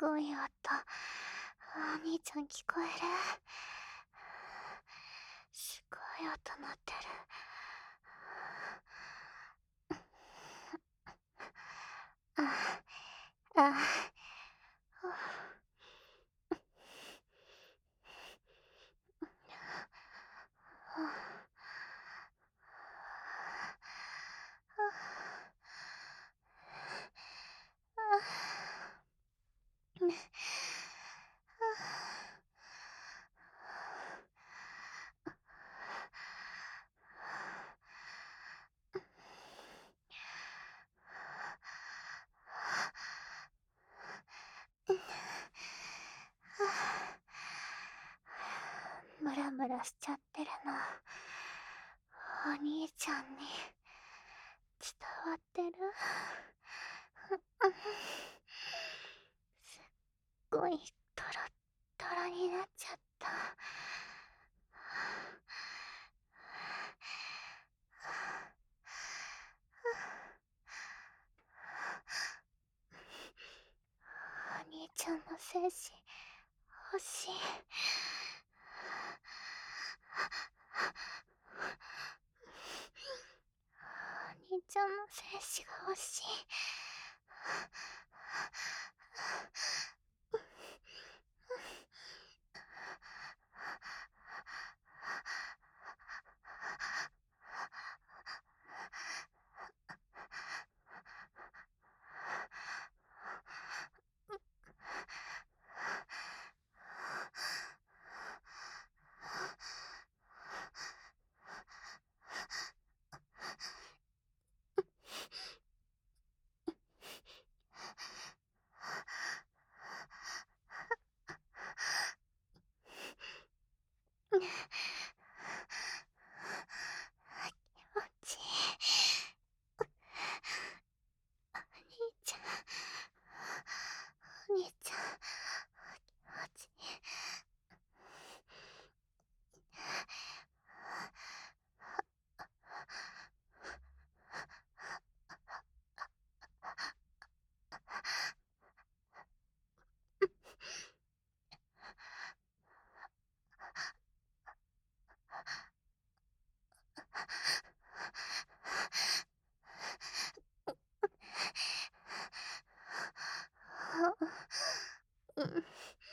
ごい音。お兄ちゃん聞こえる？すごい音鳴ってる。ああ、あムラムラしちゃってるの、お兄ちゃんに伝わってる？すっごいトロットロになっちゃった。お兄ちゃんの精子欲しい。お兄ちゃんの精子が欲しい。気持ちいい。お兄ちゃん、お兄ちゃん、気持ちいい。うん。